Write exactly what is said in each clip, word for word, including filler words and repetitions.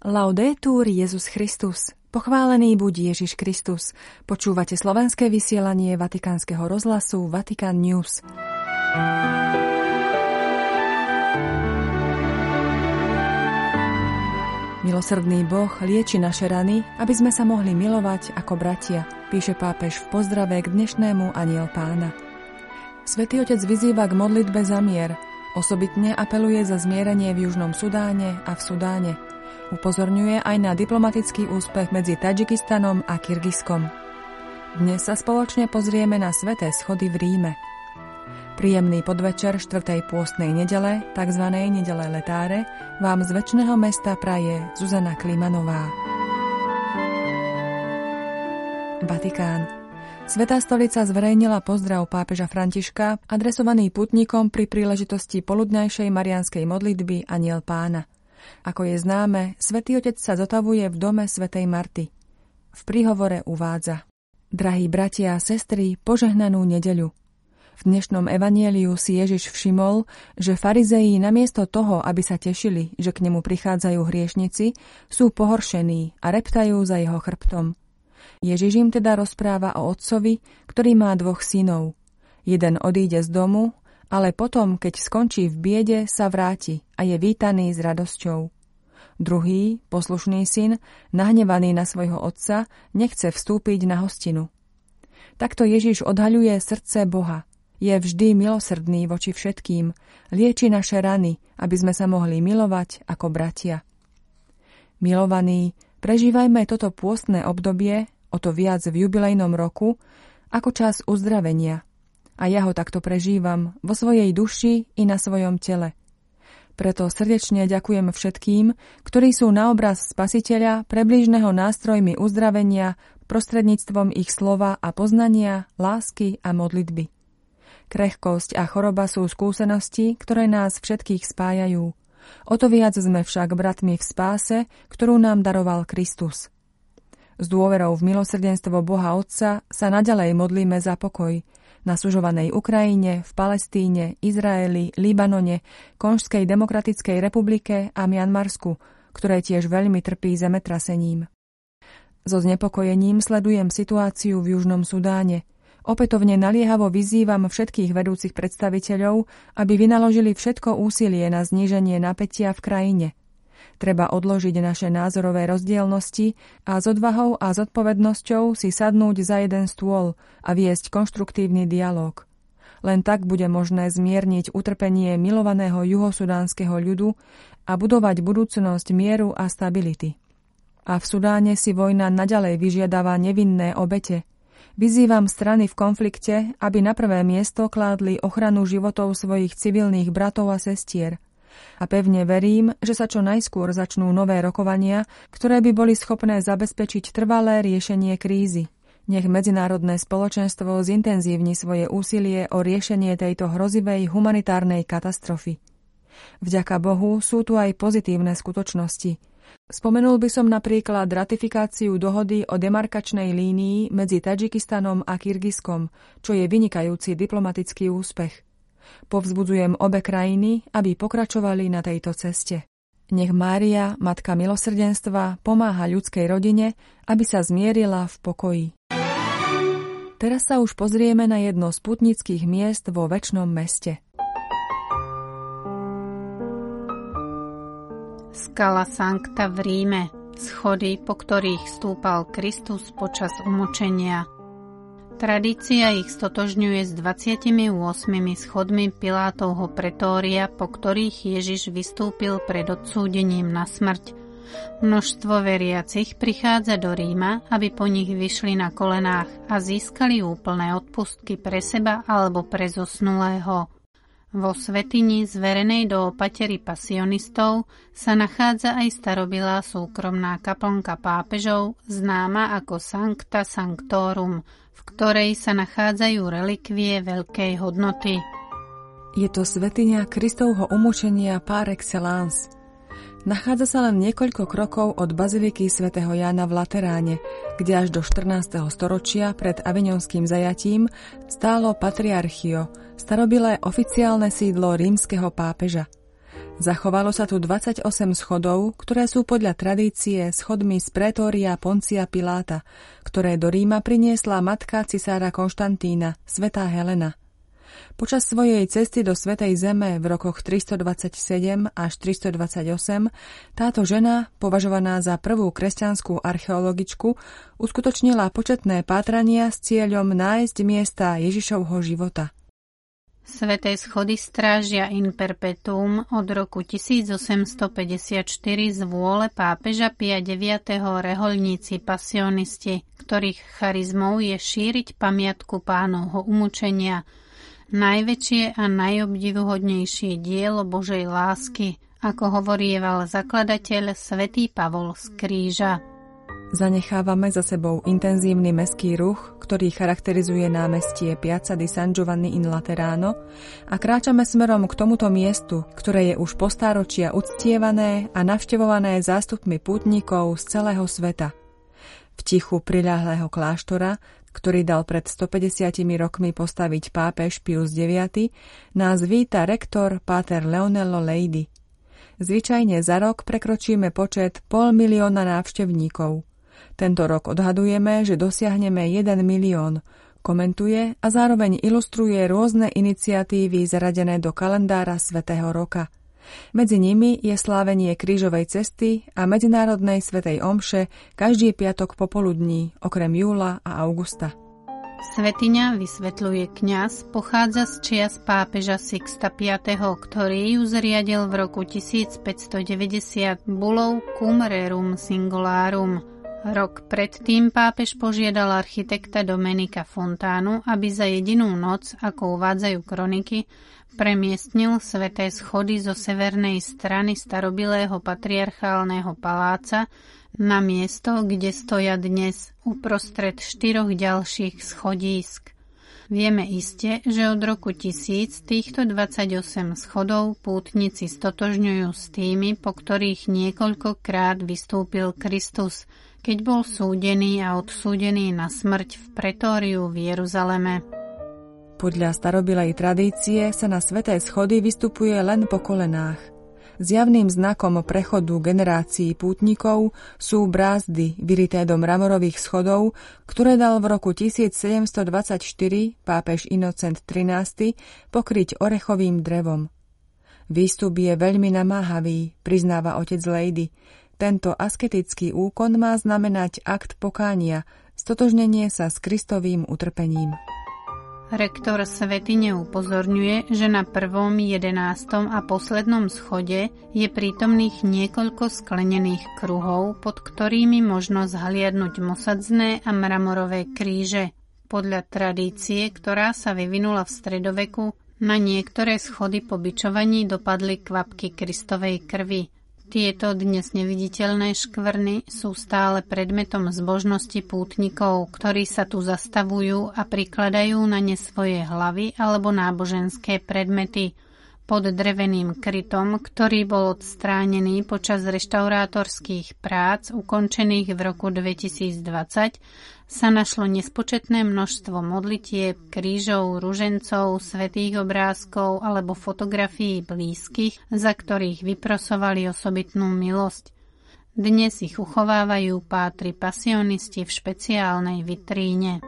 Laudetur Jesus Christus. Pochválený buď Ježiš Kristus. Počúvate slovenské vysielanie Vatikánskeho rozhlasu Vatican News. Milosrdný Boh lieči naše rany, aby sme sa mohli milovať ako bratia, píše pápež v pozdrave k dnešnému Anjel Pána. Svätý Otec vyzýva k modlitbe za mier, osobitne apeluje za zmierenie v Južnom Sudáne a v Sudáne. Upozorňuje aj na diplomatický úspech medzi Tadžikistanom a Kyrgyzskom. Dnes sa spoločne pozrieme na sväté schody v Ríme. Príjemný podvečer štvrtej pôstnej nedele, tzv. Nedele Letáre, vám z večného mesta praje Zuzana Klimanová. Vatikán. Svätá stolica zverejnila pozdrav pápeža Františka, adresovaný putníkom pri príležitosti poludňajšej mariánskej modlitby Anjel Pána. Ako je známe, Svätý Otec sa zotavuje v dome svätej Marty. V príhovore uvádza: Drahí bratia a sestry, požehnanú nedeľu. V dnešnom evanjeliu si Ježiš všimol, že farizeji namiesto toho, aby sa tešili, že k nemu prichádzajú hriešnici, sú pohoršení a reptajú za jeho chrbtom. Ježiš im teda rozpráva o otcovi, ktorý má dvoch synov. Jeden odíde z domu, ale potom, keď skončí v biede, sa vráti a je vítaný s radosťou. Druhý, poslušný syn, nahnevaný na svojho otca, nechce vstúpiť na hostinu. Takto Ježiš odhaľuje srdce Boha. Je vždy milosrdný voči všetkým, lieči naše rany, aby sme sa mohli milovať ako bratia. Milovaní, prežívajme toto pôstne obdobie, o to viac v jubilejnom roku, ako čas uzdravenia. A ja ho takto prežívam vo svojej duši i na svojom tele. Preto srdečne ďakujem všetkým, ktorí sú na obraz Spasiteľa prebližného nástrojmi uzdravenia prostredníctvom ich slova a poznania, lásky a modlitby. Krehkosť a choroba sú skúsenosti, ktoré nás všetkých spájajú. O to viac sme však bratmi v spáse, ktorú nám daroval Kristus. S dôverou v milosrdenstvo Boha Otca sa naďalej modlíme za pokoj na sužovanej Ukrajine, v Palestíne, Izraeli, Libanone, Konžskej demokratickej republike a Mianmarsku, ktoré tiež veľmi trpí zemetrasením. So znepokojením sledujem situáciu v Južnom Sudáne. Opätovne naliehavo vyzývam všetkých vedúcich predstaviteľov, aby vynaložili všetko úsilie na zníženie napätia v krajine. Treba odložiť naše názorové rozdielnosti a s odvahou a zodpovednosťou si sadnúť za jeden stôl a viesť konštruktívny dialóg. Len tak bude možné zmierniť utrpenie milovaného juhosudánskeho ľudu a budovať budúcnosť mieru a stability. A v Sudáne si vojna naďalej vyžiadava nevinné obete. Vyzývam strany v konflikte, aby na prvé miesto kládli ochranu životov svojich civilných bratov a sestier. A pevne verím, že sa čo najskôr začnú nové rokovania, ktoré by boli schopné zabezpečiť trvalé riešenie krízy. Nech medzinárodné spoločenstvo zintenzívni svoje úsilie o riešenie tejto hrozivej humanitárnej katastrofy. Vďaka Bohu sú tu aj pozitívne skutočnosti. Spomenul by som napríklad ratifikáciu dohody o demarkačnej línii medzi Tadžikistanom a Kyrgyzskom, čo je vynikajúci diplomatický úspech. Povzbudzujem obe krajiny, aby pokračovali na tejto ceste. Nech Mária, Matka milosrdenstva, pomáha ľudskej rodine, aby sa zmierila v pokoji. Teraz sa už pozrieme na jedno z putnických miest vo Večnom meste. Skala Sancta v Ríme, schody, po ktorých stúpal Kristus počas umučenia. Tradícia ich stotožňuje s dvadsiatimi ôsmimi schodmi Pilátovho pretória, po ktorých Ježiš vystúpil pred odsúdením na smrť. Množstvo veriacich prichádza do Ríma, aby po nich vyšli na kolenách a získali úplné odpustky pre seba alebo pre zosnulého. Vo svätyni zverenej do opatery pasionistov sa nachádza aj starobilá súkromná kaplnka pápežov, známa ako Sancta Sanctorum, v ktorej sa nachádzajú relikvie veľkej hodnoty. Je to svätyňa Kristovho umučenia par excellence. Nachádza sa len niekoľko krokov od baziliky svätého Jána v Lateráne, kde až do štrnásteho storočia pred avignonským zajatím stálo patriarchio, starobilé oficiálne sídlo rímskeho pápeža. Zachovalo sa tu dvadsaťosem schodov, ktoré sú podľa tradície schodmi z pretória Poncia Piláta, ktoré do Ríma priniesla matka cisára Konštantína, svätá Helena. Počas svojej cesty do Svätej Zeme v rokoch tristodvadsaťsedem až tristodvadsaťosem táto žena, považovaná za prvú kresťanskú archeologičku, uskutočnila početné pátrania s cieľom nájsť miesta Ježišovho života. Sväté schody strážia in perpetuum od roku tisícosemstopäťdesiatštyri z vôle pápeža Pia deviateho rehoľníci pasionisti, ktorých charizmou je šíriť pamiatku Pánovho umúčenia, najväčšie a najobdivuhodnejšie dielo Božej lásky, ako hovorieval zakladateľ svätý Pavol z kríža. Zanechávame za sebou intenzívny mestský ruch, ktorý charakterizuje námestie Piazza di San Giovanni in Laterano, a kráčame smerom k tomuto miestu, ktoré je už po stáročia uctievané a navštevované zástupmi pútnikov z celého sveta. V tichu priľahlého kláštora, ktorý dal pred stopäťdesiatimi rokmi postaviť pápež Pius deviaty, nás víta rektor páter Leonello Leidi. Zvyčajne za rok prekročíme počet pol milióna návštevníkov. Tento rok odhadujeme, že dosiahneme jeden milión, komentuje a zároveň ilustruje rôzne iniciatívy zaradené do kalendára Svätého roka. Medzi nimi je slávenie krížovej cesty a medzinárodnej svätej omše každý piatok popoludní, okrem júla a augusta. Svätyňa, vysvetľuje kňaz, pochádza z čias pápeža Sixta piateho, ktorý ju zriadil v roku tisícpäťstodeväťdesiat bulou Cum Rerum Singularum. Rok predtým pápež požiadal architekta Domenica Fontánu, aby za jedinú noc, ako uvádzajú kroniky, premiestnil sväté schody zo severnej strany starobilého patriarchálneho paláca na miesto, kde stoja dnes, uprostred štyroch ďalších schodísk. Vieme iste, že od roku tisíc týchto dvadsaťosem schodov pútnici stotožňujú s tými, po ktorých niekoľkokrát vystúpil Kristus, keď bol súdený a odsúdený na smrť v pretóriu v Jeruzaleme. Podľa starobilej tradície sa na sväté schody vystupuje len po kolenách. Zjavným znakom prechodu generácií pútnikov sú brázdy vyrité do mramorových schodov, ktoré dal v roku tisícsedemstodvadsaťštyri pápež Inocent trinásty pokryť orechovým drevom. Výstup je veľmi namáhavý, priznáva otec Leidy. Tento asketický úkon má znamenať akt pokánia, stotožnenie sa s Kristovým utrpením. Rektor svätyne upozorňuje, že na prvom, jedenástom a poslednom schode je prítomných niekoľko sklenených kruhov, pod ktorými možno zhliadnuť mosadzné a mramorové kríže. Podľa tradície, ktorá sa vyvinula v stredoveku, na niektoré schody po bičovaní dopadli kvapky Kristovej krvi. Tieto dnes neviditeľné škvrny sú stále predmetom zbožnosti pútnikov, ktorí sa tu zastavujú a prikladajú na ne svoje hlavy alebo náboženské predmety. Pod dreveným krytom, ktorý bol odstránený počas reštaurátorských prác ukončených v roku dvetisícdvadsať, sa našlo nespočetné množstvo modlitieb, krížov, ružencov, svätých obrázkov alebo fotografií blízkych, za ktorých vyprosovali osobitnú milosť. Dnes ich uchovávajú pátri pasionisti v špeciálnej vitríne.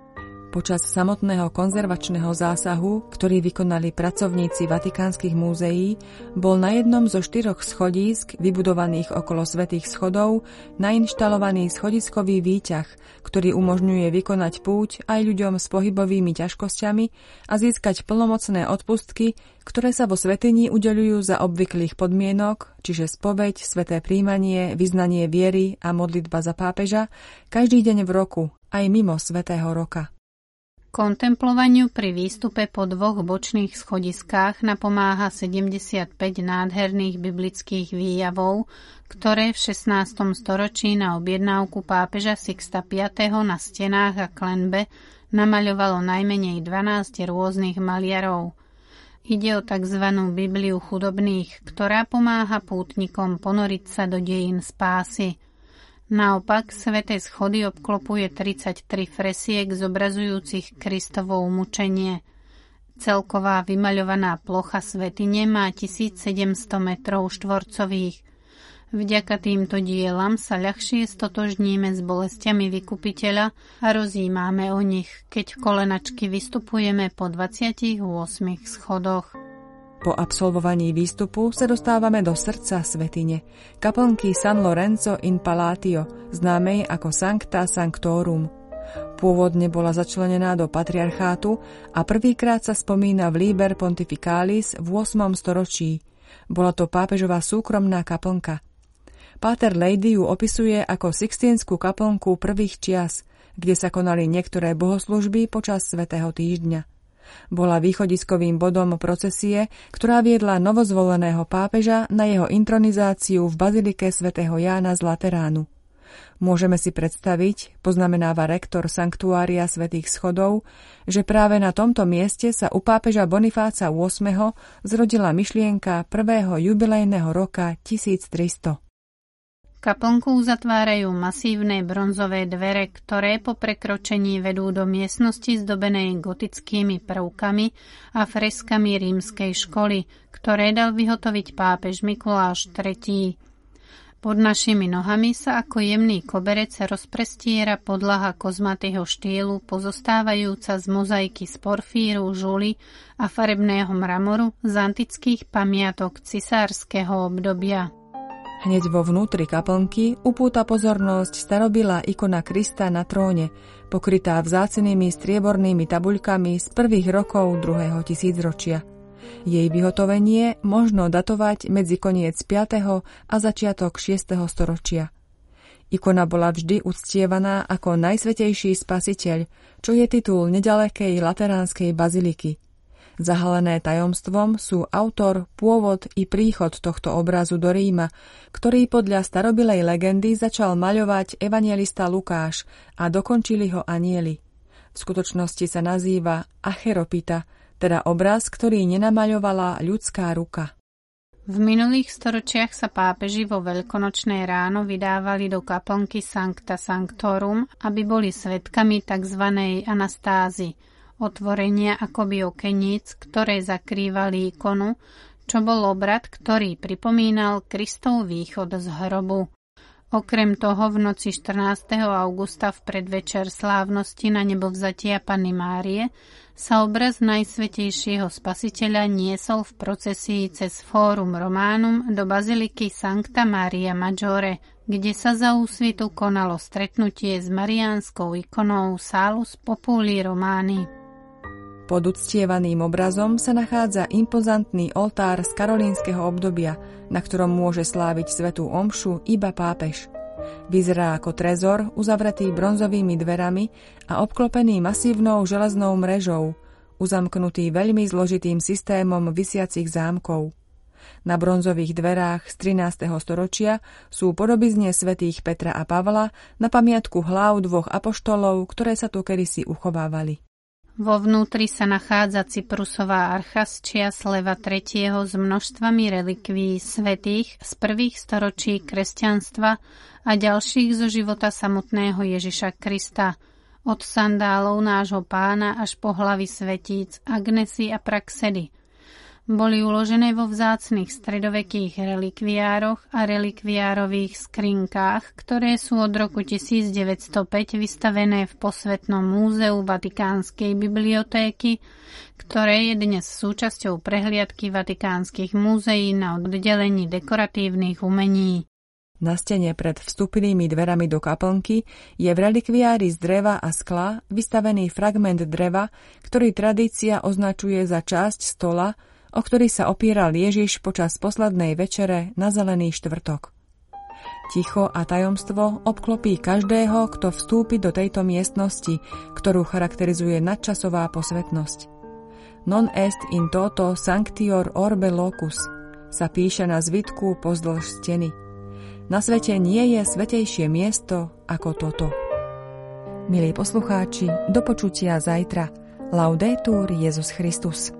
Počas samotného konzervačného zásahu, ktorý vykonali pracovníci vatikánskych múzeí, bol na jednom zo štyroch schodísk, vybudovaných okolo svätých schodov, nainštalovaný schodiskový výťah, ktorý umožňuje vykonať púť aj ľuďom s pohybovými ťažkosťami a získať plnomocné odpustky, ktoré sa vo svätyni udeľujú za obvyklých podmienok, čiže spoveď, sväté príjmanie, vyznanie viery a modlitba za pápeža, každý deň v roku, aj mimo svätého roka. Kontemplovaniu pri výstupe po dvoch bočných schodiskách napomáha sedemdesiatpäť nádherných biblických výjavov, ktoré v šestnástom storočí na objednávku pápeža Sixta piateho na stenách a klenbe namaľovalo najmenej dvanásť rôznych maliarov. Ide o tzv. Bibliu chudobných, ktorá pomáha pútnikom ponoriť sa do dejín spásy. Naopak, sväté schody obklopuje tridsaťtri fresiek zobrazujúcich Kristovo umučenie. Celková vymaľovaná plocha svätyne má tisícsedemsto metrov štvorcových. Vďaka týmto dielam sa ľahšie stotožníme s bolestiami vykupiteľa a rozímame o nich, keď kolenačky vystupujeme po dvadsiatich ôsmich schodoch. Po absolvovaní výstupu sa dostávame do srdca svätyne, kaplnky San Lorenzo in Palatio, známej ako Sancta Sanctorum. Pôvodne bola začlenená do patriarchátu a prvýkrát sa spomína v Liber Pontificalis v ôsmom storočí. Bola to pápežová súkromná kaplnka. Páter Lejdy ju opisuje ako Sixtínsku kaplnku prvých čias, kde sa konali niektoré bohoslužby počas svätého týždňa. Bola východiskovým bodom procesie, ktorá viedla novozvoleného pápeža na jeho intronizáciu v bazilike svätého Jána z Lateránu. Môžeme si predstaviť, poznamenáva rektor Sanktuária svätých schodov, že práve na tomto mieste sa u pápeža Bonifáca ôsmeho zrodila myšlienka prvého jubilejného roka tisíctristo. Kaplnku uzatvárajú masívne bronzové dvere, ktoré po prekročení vedú do miestnosti zdobenej gotickými prvkami a freskami rímskej školy, ktoré dal vyhotoviť pápež Mikuláš tretí. Pod našimi nohami sa ako jemný koberec rozprestiera podlaha kozmatého štýlu, pozostávajúca z mozaiky z porfíru, žuly a farebného mramoru z antických pamiatok cisárskeho obdobia. Hneď vo vnútri kaplnky upúta pozornosť starobilá ikona Krista na tróne, pokrytá vzácnými striebornými tabuľkami z prvých rokov druhého tisícročia. Jej vyhotovenie možno datovať medzi koniec piateho a začiatok šiesteho storočia. Ikona bola vždy uctievaná ako najsvätejší spasiteľ, čo je titul nedalekej lateránskej baziliky. Zahalené tajomstvom sú autor, pôvod i príchod tohto obrazu do Ríma, ktorý podľa starobilej legendy začal maľovať evanjelista Lukáš a dokončili ho anjeli. V skutočnosti sa nazýva acheropita, teda obraz, ktorý nenamaľovala ľudská ruka. V minulých storočiach sa pápeži vo veľkonočné ráno vydávali do kaplnky Sancta Sanctorum, aby boli svedkami tzv. Anastázy, otvorenia akoby okeníc, ktoré zakrývali ikonu, čo bol obrad, ktorý pripomínal Kristov východ z hrobu. Okrem toho v noci štrnásteho augusta v predvečer slávnosti na nebovzatia Panny Márie sa obraz Najsvätejšieho Spasiteľa niesol v procesii cez Fórum Románum do baziliky Sancta Maria Maggiore, kde sa za úsvitu konalo stretnutie s mariánskou ikonou Salus Populi Romani. Pod uctievaným obrazom sa nachádza impozantný oltár z karolínskeho obdobia, na ktorom môže sláviť svätú omšu iba pápež. Vyzerá ako trezor uzavretý bronzovými dverami a obklopený masívnou železnou mrežou, uzamknutý veľmi zložitým systémom visiacich zámkov. Na bronzových dverách z trinásteho storočia sú podobizne svätých Petra a Pavla na pamiatku hlav dvoch apoštolov, ktoré sa tu kedysi uchovávali. Vo vnútri sa nachádza cyprusová archa z čias Leva tretieho s množstvami relikví svätých z prvých storočí kresťanstva a ďalších zo života samotného Ježiša Krista, od sandálov nášho Pána až po hlavy svetíc, Agnesy a Praxedy. Boli uložené vo vzácnych stredovekých relikviároch a relikviárových skrinkách, ktoré sú od roku tisícdeväťstopäť vystavené v Posvetnom múzeu Vatikánskej bibliotéky, ktoré je dnes súčasťou prehliadky vatikánskych múzeí na oddelení dekoratívnych umení. Na stene pred vstupnými dverami do kaplnky je v relikviári z dreva a skla vystavený fragment dreva, ktorý tradícia označuje za časť stola, o ktorý sa opieral Ježiš počas poslednej večere na Zelený štvrtok. Ticho a tajomstvo obklopí každého, kto vstúpi do tejto miestnosti, ktorú charakterizuje nadčasová posvetnosť. Non est in toto sanctior orbe locus sa píše na zvitku pozdĺž steny. Na svete nie je svätejšie miesto ako toto. Milí poslucháči, do počutia zajtra. Laudetur Jesus Christus.